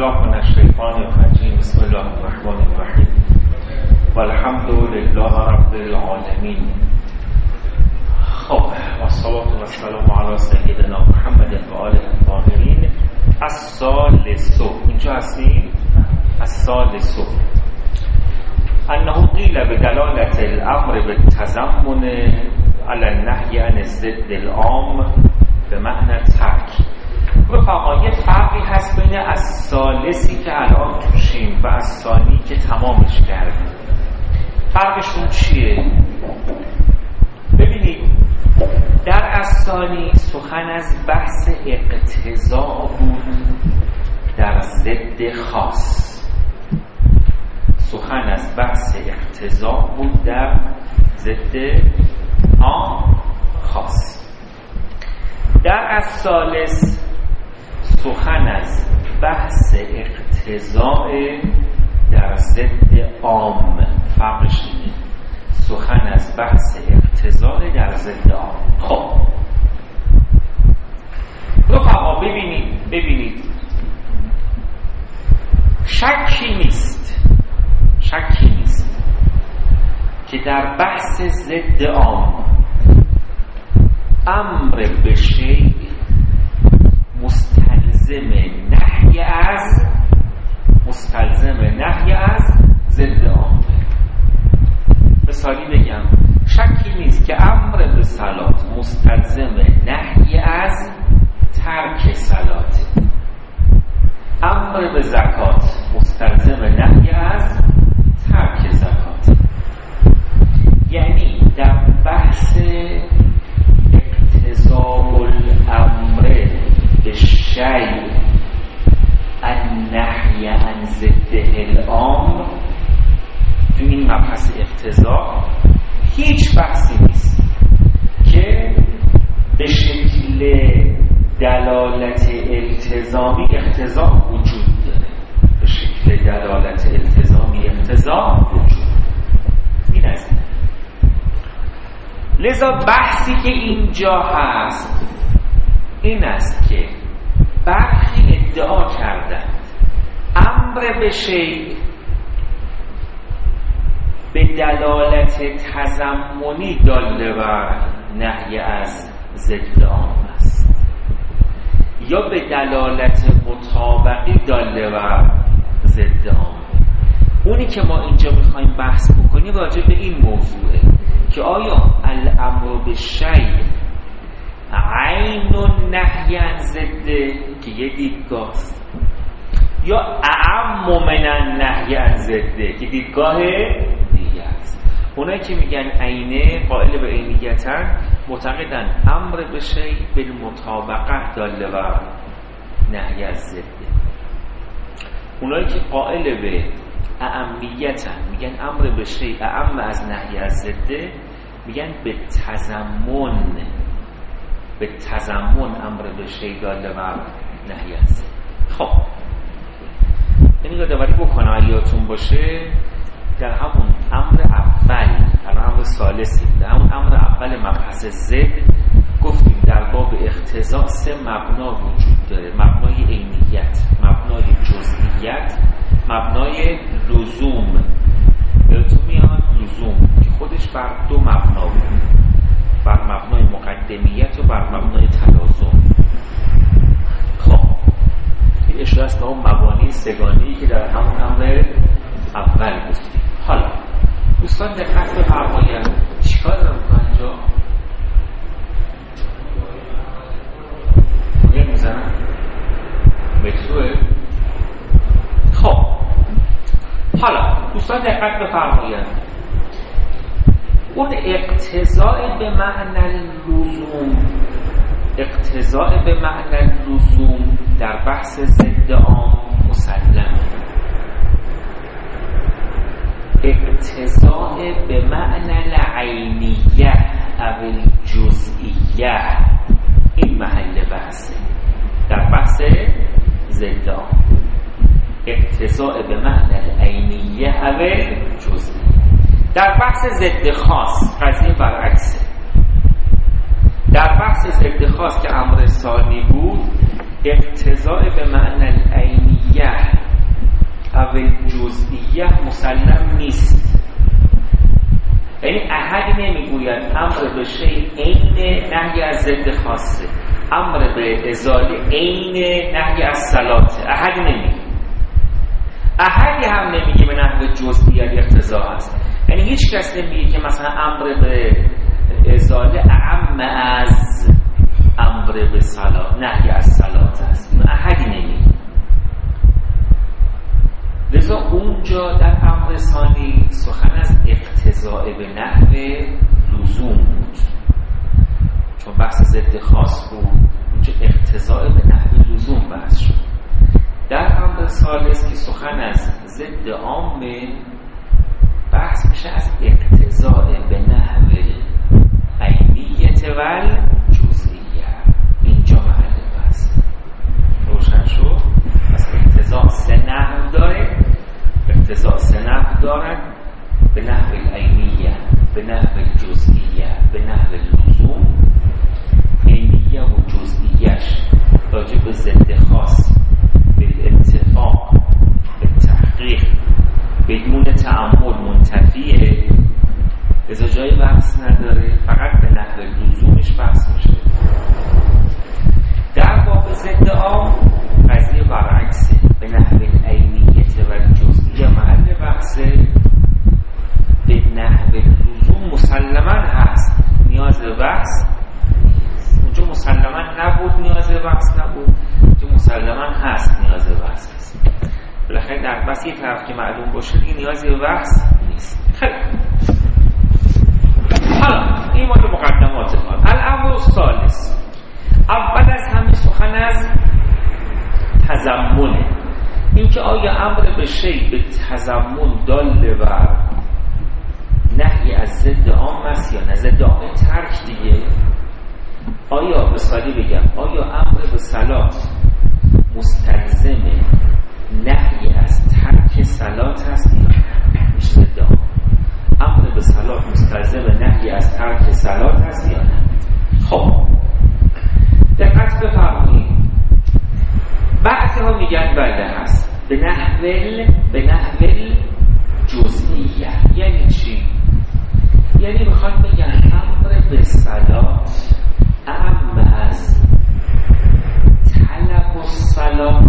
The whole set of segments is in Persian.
بالله من الشیطان الرجیم. بسم الله الرحمن الرحیم والحمد لله رب العالمین. خب والصلاة والسلام علی سیدنا محمد و آله الطاهرین. الثالث، اینجا هستیم. الثالث انه قیل بدلالة الامر بالتضمن علی النهی عن الضد العام به معنی ترک. رفقا یه فرقی هست بین الثالثی که الان توشیم و الثانی که تمامش کردیم. فرقشون چیه؟ ببینید در الثانی سخن از بحث اقتضاء بود در ضد خاص. سخن از بحث اقتضاء بود در ضد عام خاص. در الثالث سخن از بحث اقتضاء در ضد عام. فرقش اینه، سخن از بحث اقتضاء در ضد عام. خب رفقا ببینید شکی نیست که در بحث ضد عام امر به شیء مستلزم نهی از ضد عام. مثالی بگم، شکی نیست که امر به صلات مستلزم نهی از ترک صلات. امر به زکات مستلزم نهی از ترک زکات. یعنی در بحث اقتضاء الامر بالشیء النهی عن ضده العام، تو این مبحث اقتضاء هیچ بحثی نیست که به شکل دلالت التزامی اقتضاء وجود داره. به شکل دلالت التزامی اقتضاء وجود این است. لذا بحثی که اینجا هست این است که برخی ادعا کردند امر به شیء به دلالت تضمنی داله بر نهی از ضد عام است، یا به دلالت مطابقی داله بر ضد عام. اونی که ما اینجا میخوایم بحث بکنیم راجع به این موضوعه که آیا الامر بالشیء عین النهی عن ضده که یه دیدگاه است، یا اعم من النهی عن ضده که دیدگاه دیگه است. اونایی که میگن عینه قائل به عینیتن معتقدن امر به شیء بالمطابقه داله بر نهی از ضده. اونایی که قائل به اعمیتن میگن امر به شیء اعم از نهی از ضده، میگن به تضمن امر به شیء داله بر نهی از ضده. خب این یادآوری بکنم اگه یادتون باشه در همون امر اول، در امر ثالثی، در همون امر اول مبحث ضد گفتیم در باب اقتضاء سه مبنا وجود داره: مبنای عینیت، مبنای جزئیت، مبنای لزوم. یادتون میاد لزوم که خودش بر دو مبنا بود، بر مبنای مقدمیت و بر مبنای تلازم. خب این اشاره است به اون مبانی سگانه‌ای که در همون امر اول گفتیم. حالا دوستان دقت بفرمایید چیکار دارم می‌کنم اینجا؟ میزنم متروه. خب حالا دوستان دقت بفرمایید اون اقتضاء به معنی لزوم در بحث ضد عام مسلمه. اقتضاء به معنی العینیه او الجزئیه این محل بحثه در بحث ضد عام. اقتضاء به معنی العینیه او الجزئیه. در بحث ضد خاص قضیه برعکسه. در بحث ضد خاص که امر ثانی بود، اقتضاء به معنی العینیه نحو جزئیه مسلم نیست. یعنی احد نمیگوید امر به شیء عین نهی از ضد خاصه، امر به ازاله عین نهی از صلاته. احد نمیگه، احدی هم نمیگه به نحو جزئیه اقتضا هست. یعنی هیچ کس نمیگه که مثلا امر به ازاله اعم از امر به صلات، نهی از صلات است. اینو احدی نمیگه. لذا اونجا در امر ثانی سخن از اقتضاء به نحو لزوم بود، چون بحث ضد خاص بود. اونجا اقتضاء به نحو لزوم بحث شد. در امر ثالث که سخن از ضد عام بحث میشه از اقتضاء به نحو عینیت و جزئیه. اینجا محل بحث روشن شد. پس اقتضاء سه نحو داره. اقتضاء سه نحو دارد: به نحو عینیه، به نحو جزئیه، به نحو لزوم. عینیه و جزئیه‌اش راجع به ضد خاص به اتفاق، به تحقیق، بدون تأمل منتفیه، ازا جای بحث نداره، فقط به نحو لزومش بحث میشه. در باب ضد عام قضیه برعکسه. به نحو عینیت و جزئیه محل بحثه، به نحو لزوم مسلماً هست، نیاز به بحث نیست. اونجا مسلماً نبود، نیاز به بحث نبود. اونجا مسلماً هست، نیاز به بحث هست. بالاخره در بس یه طرف که معلوم باشه دیگه نیازی به بحث نیست. خیلی حالا این مال مقدمات کار. الامر الثالث، اول از همه سخن از تضمنه. این که آیا امر به شیء به تضمن دال بر نهی از ضد عام است یا نه؟ ضد عام ترک دیگه. آیا به سادی بگم، آیا امر به صلات مستلزم نهی از ترک صلات هست یا نه؟ میشه ضد عام. امر به صلات مستلزم نهی از ترک صلات هست یا نه؟ خب دقت بفرمایید. بعضی ها میگن بله هست، به نحو جزئیه. یعنی چی؟ یعنی میخواد بگن امر به صلات اعم از طلب الصلاة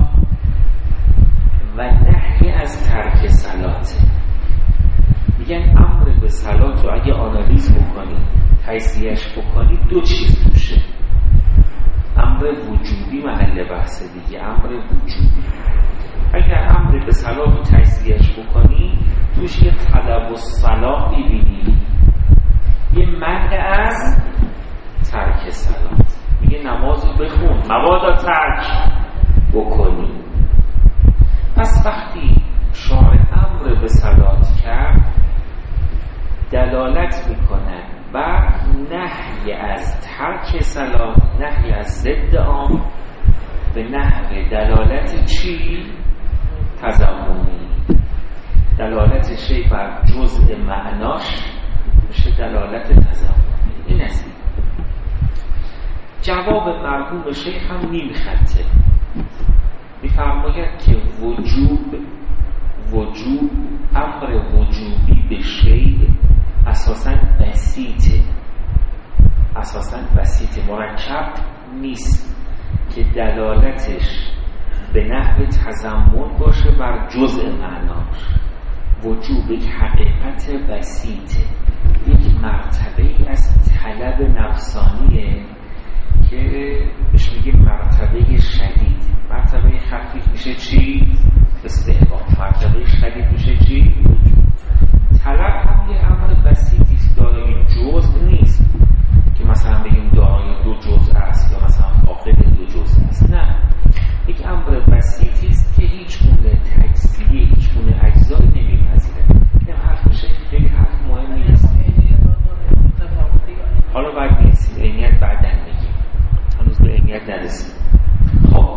و نهی از ترک صلاته. میگن امر به صلات رو اگه آنالیز بکنید، تجزیه‌اش بکنید، دو چیز توشه. امر وجوبی محل بحث دیگه، امر وجوبی. اگر امر به صلات رو تجزیه‌اش بکنی توش یه طلب الصلاة می‌بینی، یه منع از ترک صلات. میگه نماز رو بخون مبادا ترک بکنی. پس وقتی شارع امر به صلات کرد دلالت میکنه بر نهی از ترک صلات، نهی از ضد عام، به نحو دلالت چی؟ تضمنی. دلالت شیء بر جزء معناش میشه دلالت تضمنی. این است. جواب مرحوم شیخ هم نیم خطه. میفرماید که وجوب امر وجوبی به شیء اساساً بسیطه، مرکب نیست که دلالتش به نحو تضمن باشه بر جزء معناش. وجوب یک حقیقت بسیطه، یک مرتبه از طلب نفسانیه که بهش میگه مرتبه شدید. مرتبه خفیف میشه چی؟ استحباب. مرتبه شدید میشه چی؟ طلب هم یه امر بسیطی است، دارای جزء نیست که مثلا بگیم دارای دو جزء است یا مثلا فاقد دو جزء است. نه، یک امر بسیطی است که هیچ گونه تجزیه، هیچ گونه اجزایی نمیپذیره. این حرف میشه خیلی حرف مهمی است. حالا بعد نیستیم، عینیت بعداً میگیم، هنوز به عینیت نرسیم. خب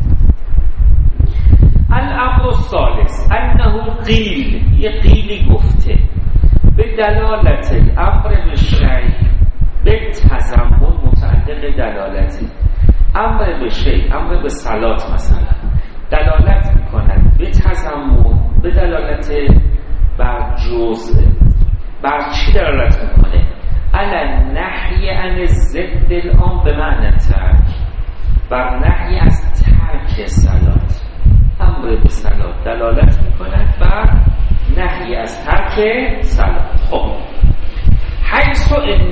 الامر الثالث انه قیل، یه قیلی گفته به دلالت امر به شیء به تضمن متعلق دلالته. امر به شیء، امر به صلات مثلا دلالت میکند به تضمن به دلالت بر جزء، بر چی دلالت میکنه؟ علی نهی عن ضد العام به معنی ترک، بر نهی از ترک صلات. امر به صلات دلالت میکند بر نهی از ترک صلات. خب حیث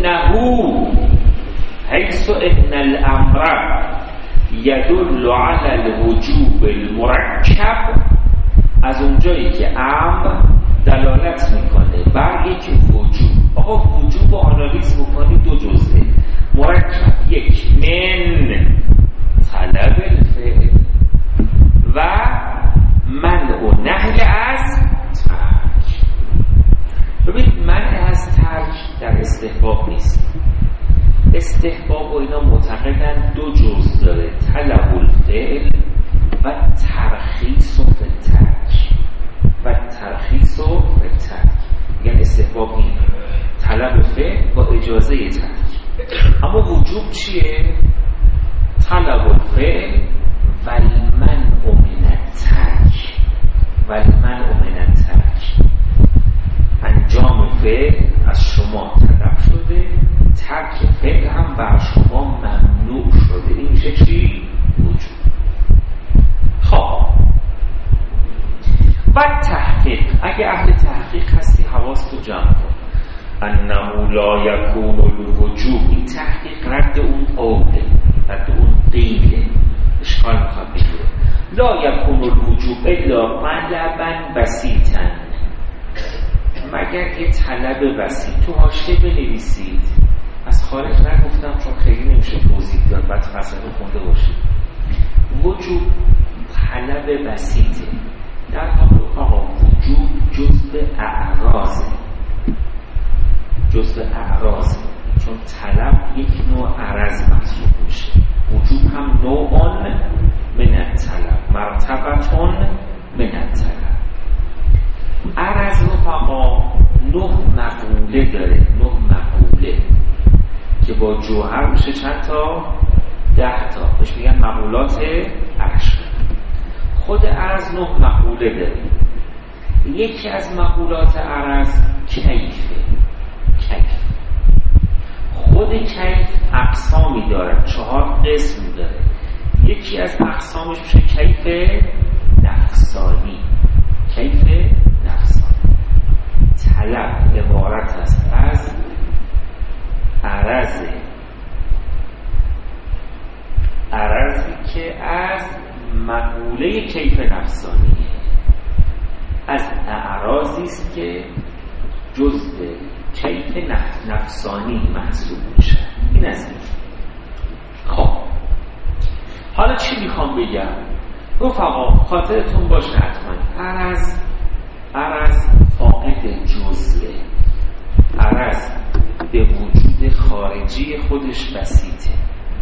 ان الامر یدل علی الوجوب المرکب، از اونجایی که امر دلالت میکنه بر یک وجوب. آقا وجوب رو آنالیز بکنید دو جزئه مرکب، یک من طلب الفعل و منع و نهی از ترک. ببینید منع از ترک در استحباب نیست. استحباب و اینا معتقدن دو جزء داره، طلب الفعل و ترخیص و ترک. یعنی استحباب این طلب فعل با اجازه ترک. اما وجوب چیه؟ طلب الفعل و المنع من الترک. انجام فعل از شما طلب شده، ترک فعل هم بر شما ممنوع شده. این میشه چی؟ وجوب. خب و تحقیق، اگه اهل تحقیق هستی حواستو جمع کن. انه لا یکون الوجوب، این تحقیق رد اون قوله، رد اون قیله، اشکال میخواد بگیره. لا یکون الوجوب الا مطلبا بسیطا، مگر یه طلب بسیط. تو حاشیه بنویسید، از خارج نگفتم چون خیلی نمیشه توضیح داد، بعد فلسفه خونده باشید. وجوب طلب بسیطه. در حال آقا وجوب جزء اعراضه، چون طلب یک نوع عرض محسوب میشه. وجوب هم نوع من الطلب، مرتبتون من الطلب. عرض رفقا 9 مقوله داره، 9 مقوله که با جوهر میشه چند تا؟ 10 تا. بهش میگن مقولات عشر. خود عرض 9 مقوله داره. یکی از مقولات عرض کیفه. خود کیف اقسامی داره، 4 قسم داره. یکی از اقسامش میشه کیف نفسانی. طلب عبارت است از عرضی که از مقوله کیف نفسانیه، از اعراضی است که جزء کیف نفسانی محسوب میشه. این از این. خب حالا چی میخوام بگم؟ رفقا خاطرتون باشه حتما عرض فاقد جزئه. عرض به وجود خارجی خودش بسیطه.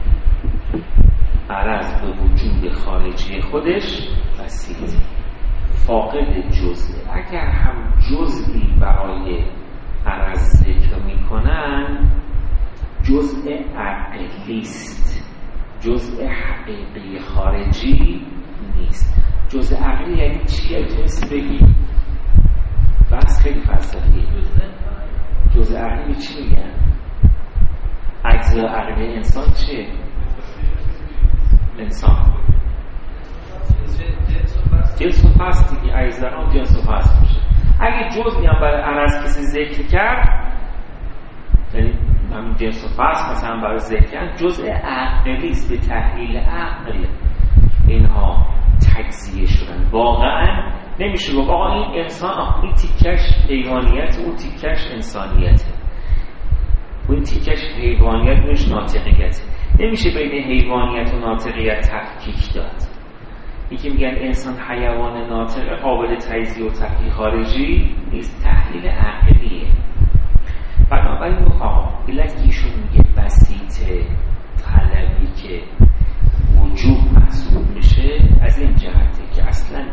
فاقد جزئه. اگر هم جزئی برای عرض ذکر میکنن، جزء عقلیست، جزء حقیقی خارجی نیست. جزء عقلی یعنی چیه؟ تونست بگی؟ بس خیلی فلسفیه. جزء عقلی چی میگن؟ اجزای عقلی انسان چیه؟ انسان جنس و فصل دیگه، اجزا جنس و فصل میشه. اگه جزئی هم برای عرض کسی ذکر کرد، یعنی همین جنس و فصل مثلا برای ذکر کرد، جزء عقلیست. به تحلیل عقل اینها تجزیه شدن. واقعا نمیشه گفت آقا این انسان، این تیکش حیوانیت، اون تیکش انسانیته، اون تیکش حیوانیت، اونش ناطقیت. نمیشه بین حیوانیت و ناطقیت تفکیک داد. یکی میگن انسان حیوان ناطقه، قابل تجزیه و تحلیل خارجی نیست، تحلیل عقلیه. بنابراین علت ایشون میگه بسیطه، طلبی که وجوب محسوب میشه از این جهته که اصلا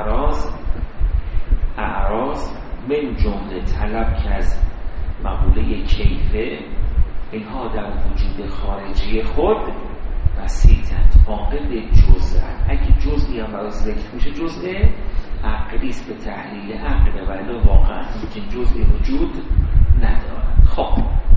اعراض من جمله طلب که از مقوله کیفه، اینها در وجود خارجی خود بسیطند، فاقد جزء. اگه جزئی هم برای ذکر میشه، جزء عقلی است به تحلیل عقل ولی واقعا که جزئی وجود ندارد. خب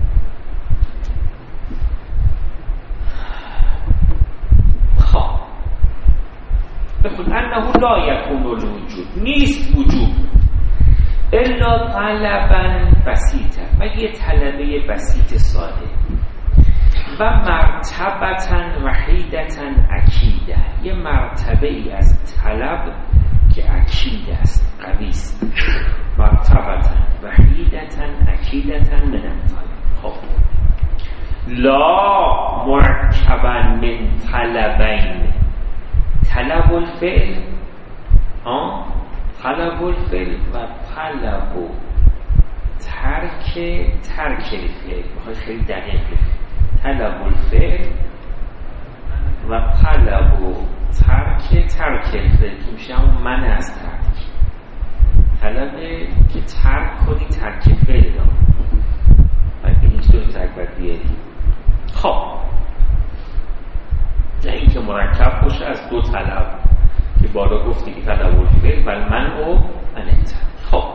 بخون انه لا یکون الوجود، نیست وجود الا طلبا بسیطا، مگه یه طلبه بسیط ساده و مرتبتا وحیدتا اکیده، یه مرتبه ای از طلب که اکید است، قوی است. مرتبتا وحیدتا اکیدتا من الطلب. خب لا مرکبا من طلبین، طلب الفعل طلب الفعل و طلب و ترک الفعل، بخوای خیلی دقیق بگم طلب الفعل و طلب و ترک الفعل که میشه همون من از ترک، طلبه که ترک کنی ترک فعل را باید به اینجا رو ترک باید بیاری. خب نه این که مرکب باشه از دو طلب که بالا گفتی که طلب الفعل و المنع عن الترک. خب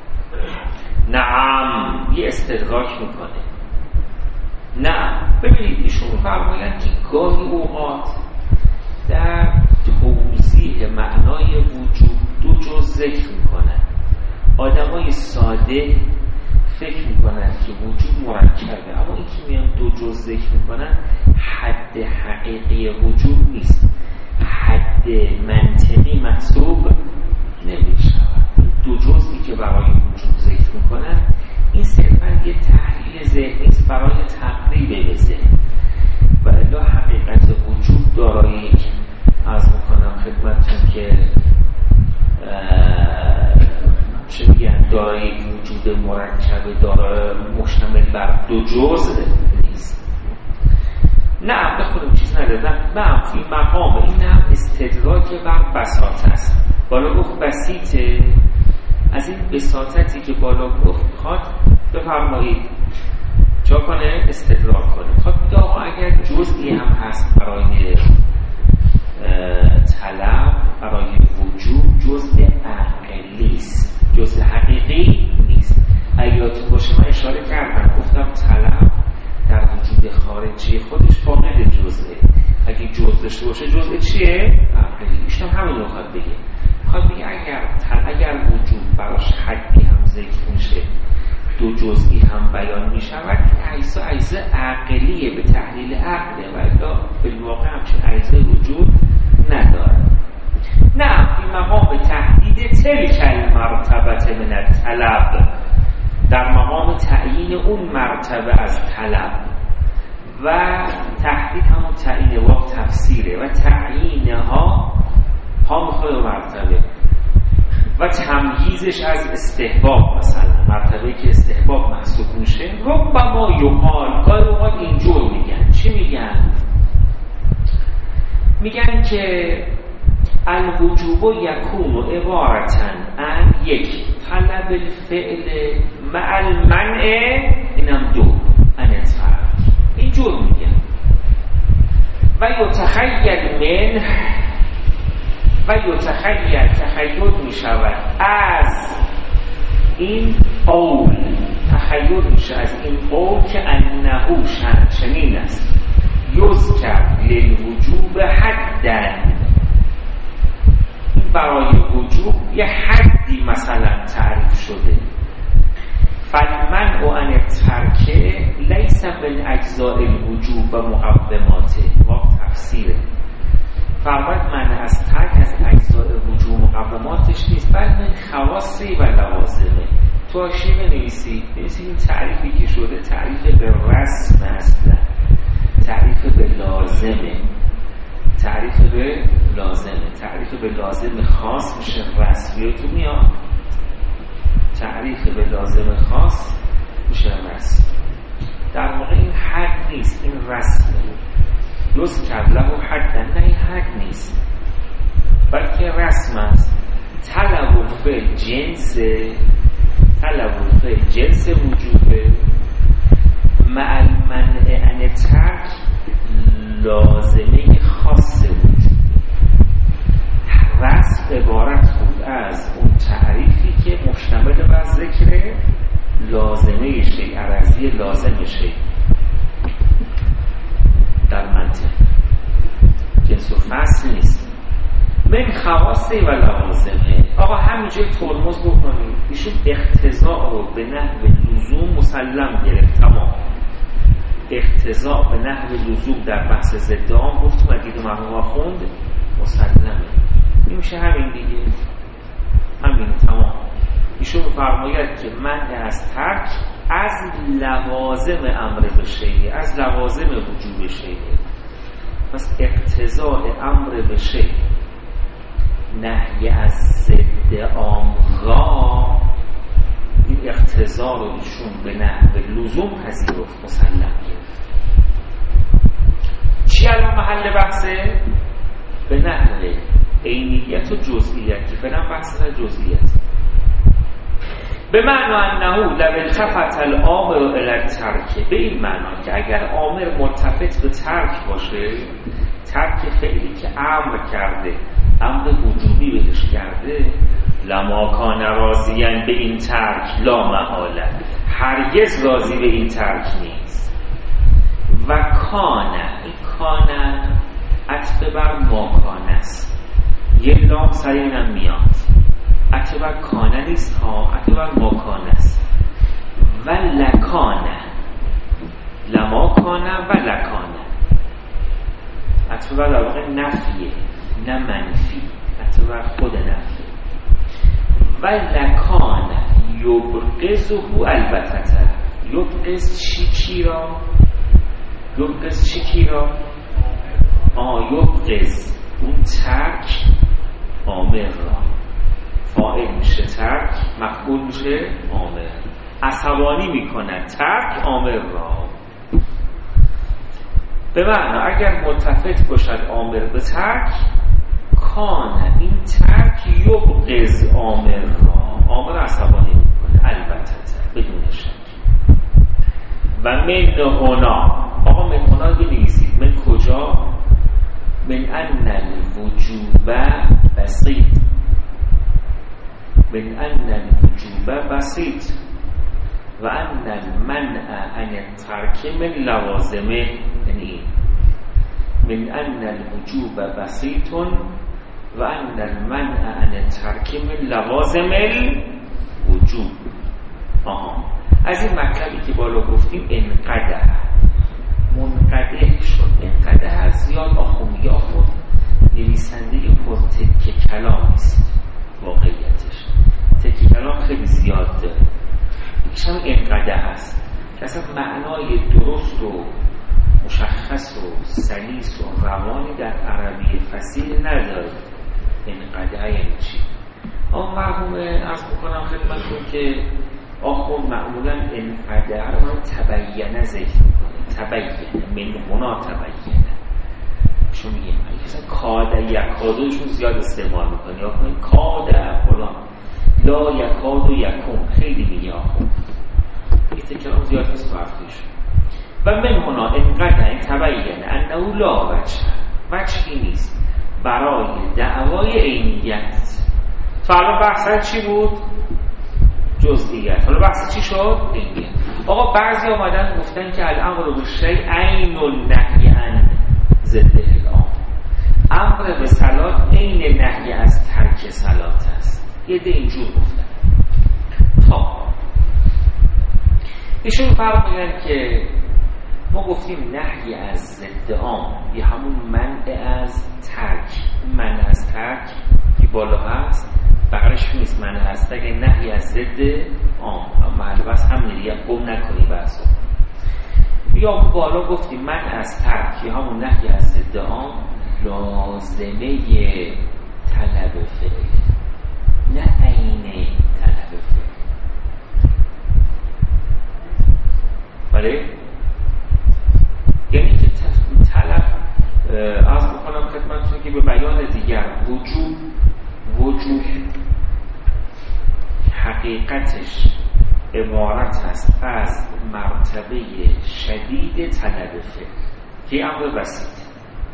نعم یه استدراک میکنه. نه ببینید ایشون فرمایند که گاهی اوقات در توضیح معنای وجود دو جز ذکر میکنن. آدمای ساده فکر میکنن که وجود مرکبه، اما این که میان دو جز ذکر میکنن حد حقیقی وجود نیست، حد منطقی محسوب نمیشود. این دو جزئی که برای وجود ذکر میکنن این صرفا یه تحلیل ذهنی است برای تقریب به ذهن، و الا حقیقت وجود دارای عرض میکنم خدمتتون که چه میگن دارای وجود مرکب دارای مشتمل بر دو جزء نیست. نه بخونم چیز ندادم. نه این مقام این هم استدراک بر بساطه است. بالا گفت بسیطه، از این بساطتی که بالا گفت میخواد بفرمایید چا کنه استدراک کنه. میخواد بگه آقا اگر جزئی هم هست برای طلب برای وجود جزء عقلی است، جزء حقیقی نیست. ایاتون باشه من اشاره کردم گفتم طلب در وجود خارجی خودش فاقد جزئه. اگه جزء داشته باشه جزء چیه؟ عقلی. ایشون همین رو خواهد بگه. خواهد بگه اگر وجود براش حدی هم ذکر میشه دو جزئی هم بیان میشود اجزا عقلیه به تحلیل عقله و الا بالواقع همچین اجزای وجود ندارد. نه این مقام تحدید تلک المرتبه من الطلب، در مقام تعیین اون مرتبه از طلب و تحدید همون تعیین واقع تفسیره و تعیین ها میخواد مرتبه و تمییزش از استحباب، مثلا مرتبه که استحباب محسوب میشه ربما یقال گاهی اوقات اینجور میگن. چی میگن؟ میگن که الوجوب یکون عبارتن عن یک طلب الفعل مع المنع اینم دو عن الترک. اینجور میگن و یتخیل من و یتخیل تخیل میشود از این قول، تخیل میشه از این قول که انه چنین است یذکر للوجوب حدن، برای وجوب یه حدی مثلا تعریف شده. فالمنع عن الترک لیس من اجزاء الوجوب و مقوماته. واقع تفسیره فرماید منع از ترک از اجزاء وجوب مقوماتش نیست، بل من خواصی و لوازمه. تو حاشیه بنویسید این تعریفی که شده تعریف به رسم اصلا، تعریف به لازمه، تعریف به لازم خاص میشه رسمی تو میاد، تعریف به لازم خاص میشه رسم. در واقع این حد نیست، این رسمه. دوست کبله و حد نه، این حد نیست بلکه رسم است. طلب الفعل جنس وجوبه مع المنع عن الترک لازمه خاص وجود. رسم عبارت بود از فصل نیست. من خواسته و لوازمه. آقا همینجا ترمز بکنید. ایشون اقتضاء رو به نحو لزوم مسلم گرفت. تمام اقتضاء به نحو لزوم در بحث ضد عام گفت مدید مرحوم آخوند مسلمه. این میشه همین دیگه، همین تمام. ایشون فرماید که منع از ترک از لوازم امر به شیء، از لوازم وجوب شیء. پس اقتضاء امر به شیء نهی از ضد عام را، این اقتضا رو ایشون به نحو لزوم پذیرفت، مسلم گرفت. چی الان محل بحثه؟ به نحو عینیت و جزئیت، که فعلا بحث جزئیت. به معنا انه لو التفت الامر الی الترک، به این معنا که اگر امر ملتفت به ترک باشه، ترک فعلی که امر کرده، امر وجوبی بهش کرده، لما کان راضیاً به این ترک لا محاله، هرگز راضی به این ترک نیست. و کانه، این کانه عطف بر ما کانه است، یه لام سر اینم میاد، عطف بر کانه نیست ها، عطف بر ما کانه است. و لکانه، لما کانه و لکانه، عطف بر در واقع نفیه نه منفی، عطف بر خود نفیه. و لکان یبغضه البته، یبغض چی را؟ یبغض چی را؟ یبغض اون ترک آمر را، فاعل میشه ترک، مفعول میشه آمر، عصبانی میکنه ترک آمر را. به معنا اگر ملتفت باشد آمر به ترک، کان این ترک یبغض آمر را، آمر عصبانی میکنه البته بدون شک. و من هنا، آقا من هنا بنویسید، من کجا؟ من ان الوجوب بسیط، من ان الوجوب بسیط و ان المنع عن الترک من لوازمه. یعنی من ان الوجوب بسیط و ان المنع عن الترک من لوازم الوجوب. از این مطلبی که بالا گفتیم انقدر منقدر شد. انقدر زیاد آخوندی، آخوند نویسنده پرتکه کلام است، واقعیتش تکه کلام خیلی زیاد داره. یکیش هم انقدر هست که اصلا معنای درست و مشخص و سلیس و روانی در عربی فصیح نداره. انقدر یعنی چی؟ مرحوم عرض بکنم خدمتتون که آخوند معمولا انقدر رو تبینه ذکر میکنه، تبینه من هنا تبینه. چون میگیم اصلا کاده یکادوشون زیاد استعمال میکنه، یا کنید کاده فلان، لا یکادو یکون خیلی میگه آخوند، این تکرام زیاد نیست فرقیش. و من هنا انقدر این تبینه انه لا وجهی نیست برای دعوای عینیت. حالا بحث چی بود؟ جزئیت. حالا بحث چی شد؟ عینیت. آقا بعضی آمدن گفتن که الامر بالشیء عین النهی عن ضده العام، امر به صلات عین نهی از ترک صلات است. یه ده اینجور گفتن. ایشون فرمودن که ما گفتیم نهی از ضد عام یه همون منع از ترک. منع از ترک که بالا هست بغلش نیست، منع از ترک نهی از ضد عام، محل بس هم دیگه گم نکنی بحثو. یا بالا گفتیم منع از ترک یه همون نهی از ضد عام لازمه طلب فعل، نه عین طلب فعل. بله؟ یعنی که طلب عرض بکنم خدمتتون که به بیان دیگر وجوب حقیقتش عبارت است از مرتبه شدید طلب فعل که امر بسیط،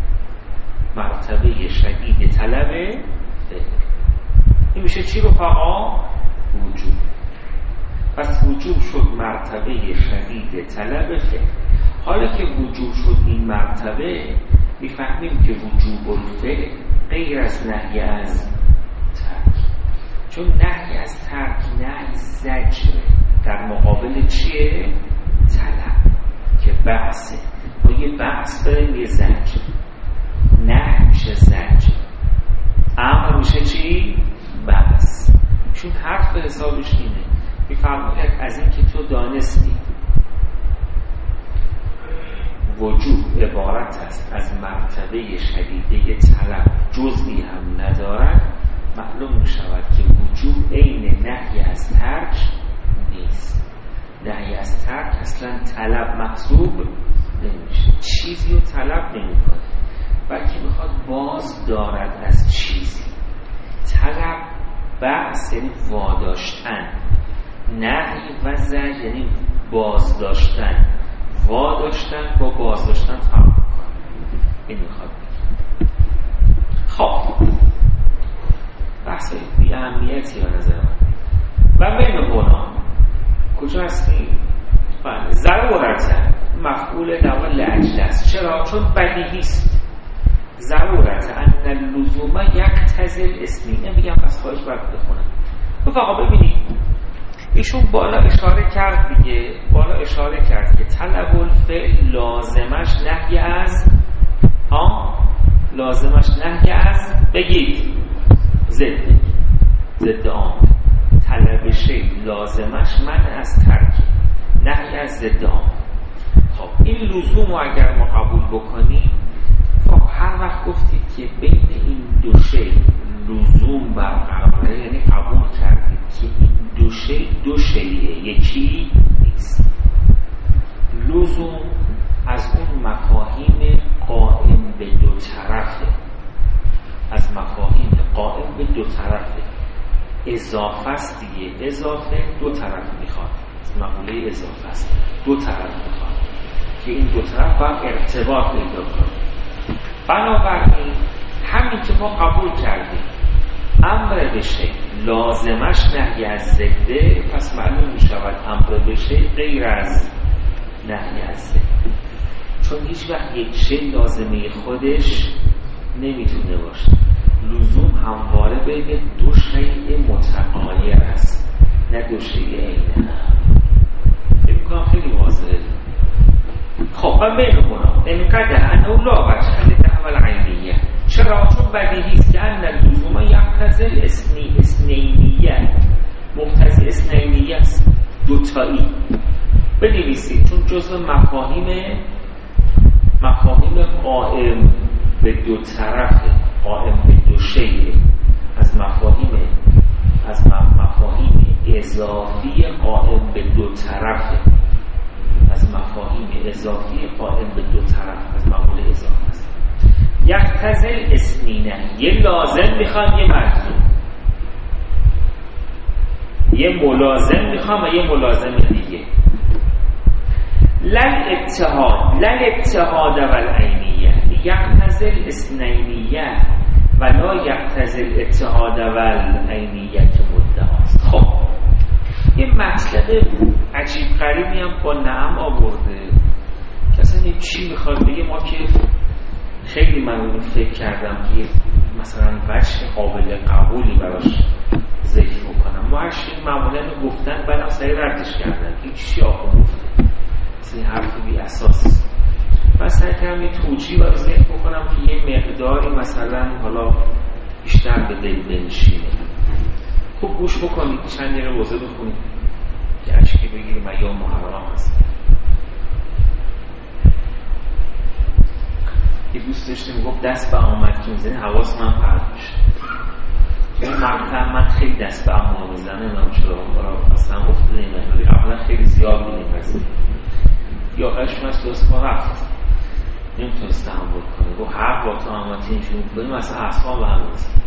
مرتبه شدید طلب فعل. این میشه چی رفقا؟ وجوب. پس وجوب شد مرتبه شدید طلب فعل. حالا که وجوب شد این مرتبه، میفهمیم که وجوب الفعل غیر از نهی از ترک، چون نهی از ترک نهی زجره، در مقابل چیه؟ طلب که بحثه. با یه بحث بریم یه زجر، نهی میشه زجر، امر میشه چی؟ بحث. چون حرف به حسابش اینه، میفرماید از این که تو دانستی وجوب عبارت است از مرتبه شدیده طلب، جزئی هم ندارد، معلوم میشود که وجوب عین نهی از ترک نیست. نهی از ترک اصلا طلب محسوب نمیشه، چیزی رو طلب نمیکنه، بلکه میخواد باز دارد از چیزی. طلب بحث یعنی واداشتن، نهی و زجر یعنی بازداشتن. واداشتن با بازداشتن فرق میکنه، این میخواد بگه. خب بحث بی اهمیتی به نظر من. و بین هنا کجا هستیم؟ ضرورت مفعول دوال لاجل است. چرا؟ چون بدیهی است. ضرورت ان اللزوم یقتضی الاثنین. میگم پس خواهش باید بخونم. فقط ببینید ایشون بالا اشاره کرد دیگه، بالا اشاره کرد که طلب الفعل لازمش نهی از لازمش نهی از بگید ضد آن. طلب شی لازمش منع از ترک، نهی از ضد آن. خب این لزوم رو اگر ما قبول بکنیم، هر وقت گفتید که بین این دو شی لزوم برقراره، یعنی قبول کردید که این دو شیء یکی نیست. لزوم از اون مفاهیم قائم به دو طرفه، از مفاهیم قائم به دو طرفه. اضافه است دیگه، اضافه دو طرف میخواد، مقوله اضافه است، دو طرف میخواد که این دو طرف باید ارتباط پیدا کنه. بنابراین همین که ما قبول کردیم امر بشه لازمش نهی از ضده، پس معلوم می شود امر بشه غیر از نهی از ضده، چون هیچ وقت یک شی لازمه خودش نمیتونه باشه. لزوم همواره بین دو شیء متغایر است، نه دو شیء عینه. فکر کنم خیلی واضحه. خب من بینمونا اینقدر انه لا وجه لدعوى العینیه. چرا؟ چون بدیهی است که ان اللزوم یقتضی الاثنینیه، مقتضی اثنینیه است، دوتایی. بنویسید چون جزء مفاهیم قائم به دو طرفه، قائم به دو شیء، از مفاهیم اضافی قائم به دو طرفه، از مفاهیم اضافی قائم به دو طرف، از مقوله اضافه است. یقتضی الاثنین، یه لازم میخوام یه ملزوم، یه ملازم میخوام و یه ملازم دیگه. لل اتحاد و العینیه یقتضی الاثنینیه ولا یقتضی الاتحاد و العینیه که مدعاست. خب یه مطلب عجیب غریبی هم با نعم آورده که اصلا چی میخواد بگه. ما که خیلی من فکر کردم که مثلا وجه قابل قبولی براش ذکر بکنم. ما هر شیء معمولا رو گفتن بعدم سریع ردش کردن که چی آخو گفته، این حرف بی اساس. من سعی کردم یه توجیه برای ذکر بکنم که یه مقداری مثلا حالا بیشتر به دل بنشینه. خوب گوش بکنید، چند دقیقه روزه بخونید که اشکی بگیریم ایام محرم هست. یه دوست داشته میگفت دست به آمد که میزنی حواس من پرد میشه. این مقطع من خیلی دست به آمد میزنه، نمیم چرا اصلا افتاده این مقداری قبلا خیلی زیاد بودیم پس یا قشم از دوست ما رفت نمیتونست تحمل کنه و هر با تا آمدی اینجور بودیم اصلا اصلا به هم میزنی.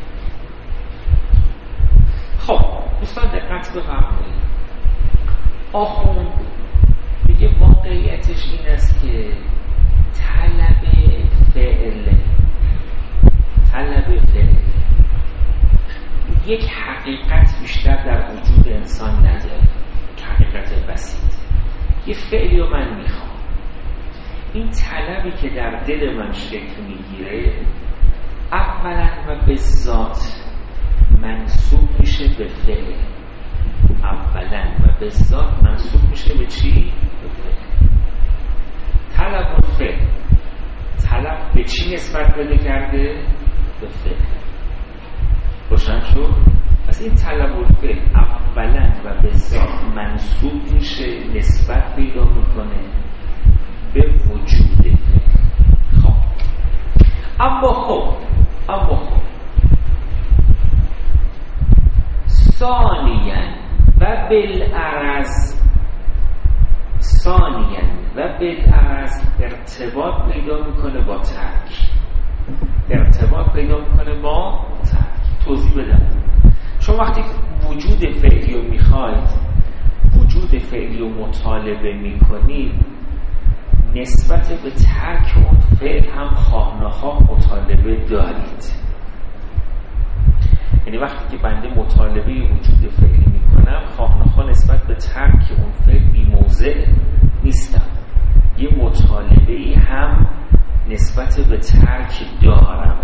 خب دوستان دقت بفرمایید، آخوند میگه واقعیتش این است که طلب فعل یک حقیقت بیشتر در وجود انسان نداره، حقیقت بسیط. یه فعلی رو من میخوام، این طلبی که در دل من شکل میگیره اولا و به ذات منسوب میشه به فعل. اولا و به ذات منسوب میشه به چی؟ به فعل. طلب و فعل. طلب به چی نسبت پیدا کرده؟ به فعل. روشن شد؟ پس این طلب و فعل اولا و به ذات منسوب میشه، نسبت پیدا میکنه به وجود فعل. خب اما خب ثانیاً و بالعرض ارتباط پیدا میکنه با ترک. توضیح بدم. شما وقتی وجود فعلی رو میخواید، وجود فعلی رو مطالبه میکنید، نسبت به ترک اون فعل هم خواه نخواه مطالبه دارید. یعنی وقتی که بنده مطالبه وجود فعلی میکنم، خواه نخواه نسبت به ترک اون فعل بی موضع نیستم. یه مطالبه هم نسبت به ترک دارم،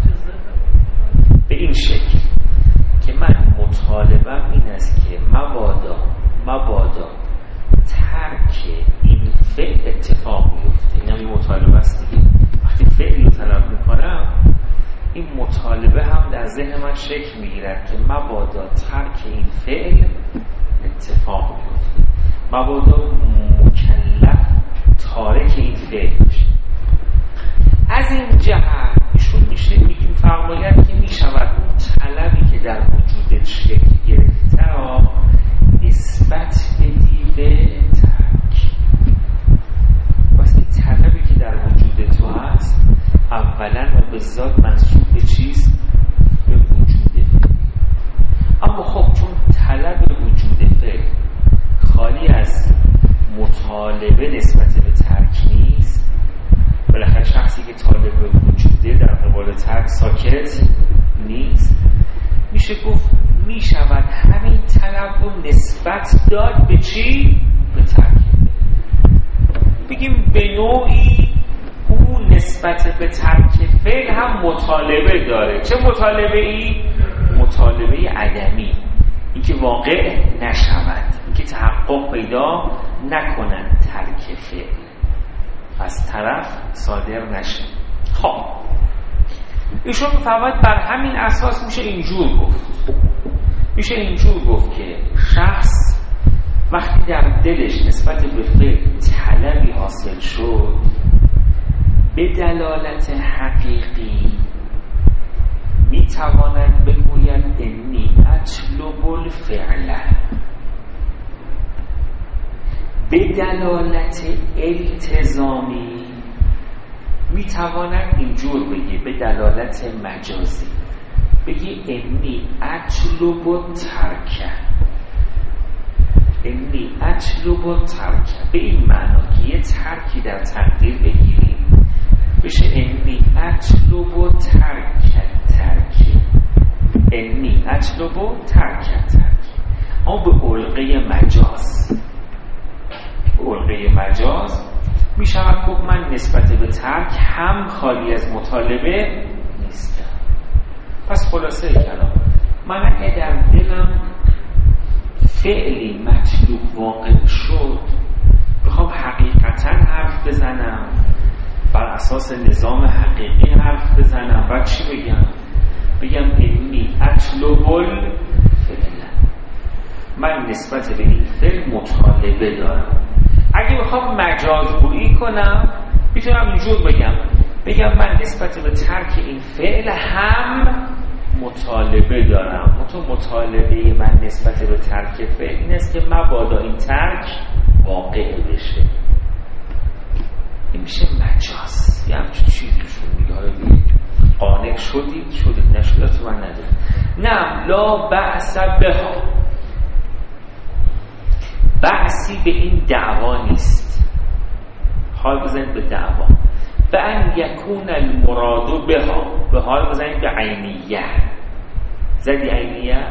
به این شکل که من مطالبم این است که مبادا ترک این فعل اتفاق میفته. این هم مطالبه است دیگه. وقتی فعلی رو طلب میکنم، این مطالبه هم در ذهن من شکل میگیرد که مبادا ترک این فعل اتفاق میفته، مبادا مکلف تارک این فعل بشه. از این جهت ایشون میگیم فرماید که میشود اون طلبی که در وجودت شکل گرفته را نسبت بدی به ترک. پس این طلبی که در وجود تو هست اولا و به ذات منسوب به چیست؟ به وجود فعل. اما خب چون طلب وجود فعل خالی از مطالبه نسبت به ترک نیست، بالاخره شخصی که طالب وجوده در قبال ترک ساکت نیست، میشه گفت میشود همین طلب رو نسبت داد به چی؟ به ترک. بگیم به نوعی اون نسبت به ترک فعل هم مطالبه داره. چه مطالبه ای؟ مطالبه عدمی، این که واقع نشود، این که تحقق پیدا نکنن ترک فعل از طرف صادر نشه. خب ایشون میفرماید بر همین اساس میشه اینجور گفت که شخص وقتی در دلش نسبت به فعل طلبی حاصل شد، به دلالت حقیقی میتواند بگوید انی اطلب الفعل. به دلالت التزامی میتواند اینجور بگی، به دلالت مجازی بگی انی اطلب ترک، به این معنا که یه ترکی در تقدیر بگیریم بشه انی اطلب ترک، اما به علقه مجاز می شود گفت من نسبت به ترک هم خالی از مطالبه نیستم. پس خلاصه کلام، من اگه در دلم فعلی مطلوب واقع شد، بخوام حقیقتا حرف بزنم، بر اساس نظام حقیقی حرف بزنم، بعد چی بگم انی اطلب الفعل، من نسبت به این فعل مطالبه دارم. اگه بخوام مجازگویی کنم میتونم اینجور بگم من نسبت به ترک این فعل هم مطالبه دارم. مطالبه من نسبت به ترک فعل این است که مبادا این ترک واقع بشه. این میشه مجاز. یه همچون چیزیشون میگه قانع شدید نشدید تو من ندارم. نه لا بأس بها، بحثی به این دعوا نیست. حال بزنید به دعوا، به ان یکون المراد بها، به حال بزنید به عینیه. زدی عینیه؟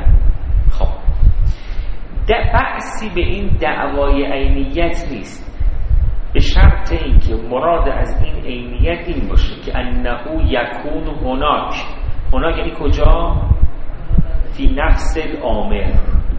خب بحثی به این دعوای عینیت نیست. به شرط اینکه مراد از این عینیت این باشه که انه یکون هناک یعنی کجا؟ فی نفس الامر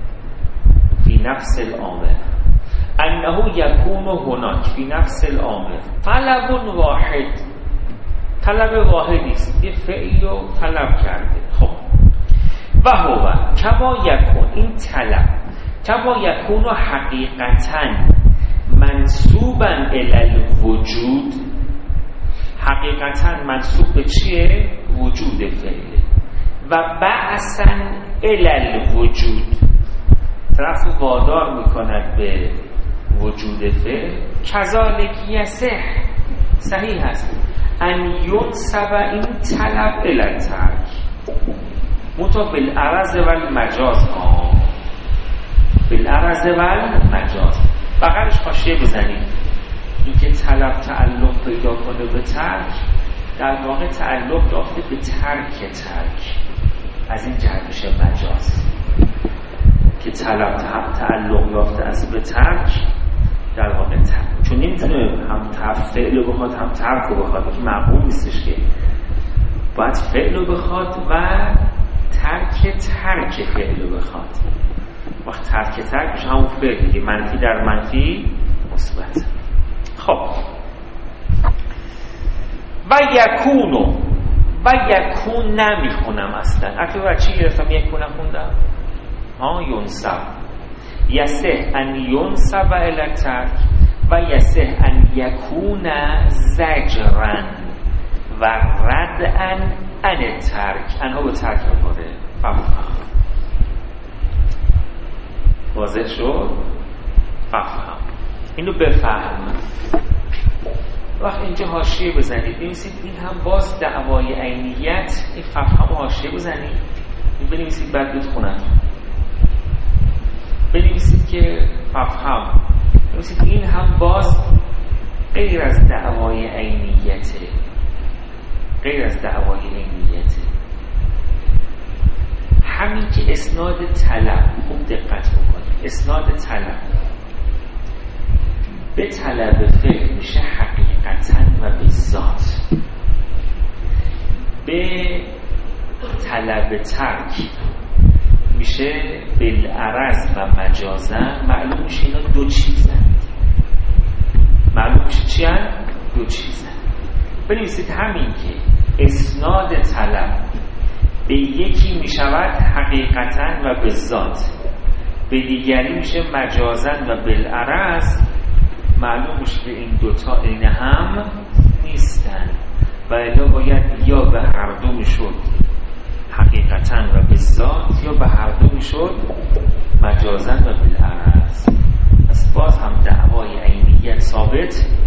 انه یکون هناک فی نفس الامر طلب واحد، طلب واحدی است، یه فعلی رو طلب کرده. خب و هو کما یکون، این طلب کما یکون حقیقتاً منصوباً الی الوجود، حقیقتاً منصوب به چیه؟ وجود فعله. و بعثاً الی الوجود، طرف وادار میکند به وجود فعل. کذالک یصح، صحیح هست ان ینسب این طلب الی الترک متا بالعرض و المجاز، بالعرض و المجاز. بغلش حاشیه بزنید، این که طلب تعلق پیدا کنه به ترک، در واقع تعلق یافته به ترک از این جهت میشه مجاز، که طلب تعلق یافته از به ترک در واقع ترک، چون نمیتونه هم فعل رو بخواد هم ترک رو بخواد، که معقول نیستش که باید فعل رو بخواد و ترک فعل رو بخواد. وقت ترک میشه همون فعل دیگه، منفی در منفی مثبت. خب و یکون نمیخونم اصلا، اصلا چی گرفتم؟ یکون خوندم ینسب، یصح ان ینسب الی الترک و یصح ان یکون زجرا و ردعا عن الترک. انها به ترک می‌خوره. واضح شد؟ فهم اینو بفهم. وقت اینجا حاشیه بزنید بنویسید این هم باز دعوای عینیت، این فهم حاشیه بزنید، این بنویسید بعد بتخونن، بنویسید که فهم، بنویسید این هم باز غیر از دعوای عینیته، همین که اسناد طلب، خوب دقت بکنید، اسناد طلب به طلب فعل میشه حقیقتاً و به ذات، به طلب ترک میشه بالعرض و مجازن. معلوم میشه اینا دو چیزن، معلوم میشه چی هن؟ دو چیزن. بنویسید همین که اسناد طلب به یکی میشود حقیقتاً و به ذات، به دیگری میشه مجازن و بالعرض، معلوم میشه که این دوتا عین هم نیستن و الا باید یا به هر دو میشد حقیقتاً و به ذات یا به هر دو میشد مجازن و بالعرض. پس باز هم دعوای عینیت ثابت